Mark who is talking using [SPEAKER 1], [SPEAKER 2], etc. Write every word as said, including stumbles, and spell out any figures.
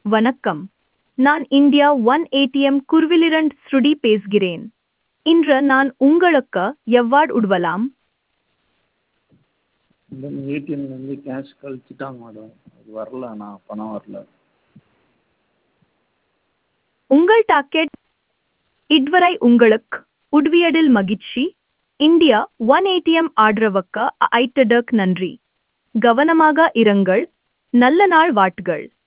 [SPEAKER 1] வணக்கம். நான் India one ATM குருவிலிரண்ட் ஸ்ருடி பேசுகிறேன். இன்று நான் உங்களுக்கு எவ்வாறு உதவலாம்?
[SPEAKER 2] மேடம் ஏடிஎம்லேருந்து கேஷ் கழிச்சிட்டாங்க மேடம். அது வரல, ஆனால் பணம் வரல.
[SPEAKER 1] உங்கள் டாக்கெட் இதுவரை உங்களுக்கு உதவியதில் மகிழ்ச்சி. இந்தியா ஒன் ஏடிஎம் ஆதரவுக்கு அழைத்ததற்கு நன்றி. கவனமாக இருங்கள். நல்ல நாள் வாழ்த்துகள்.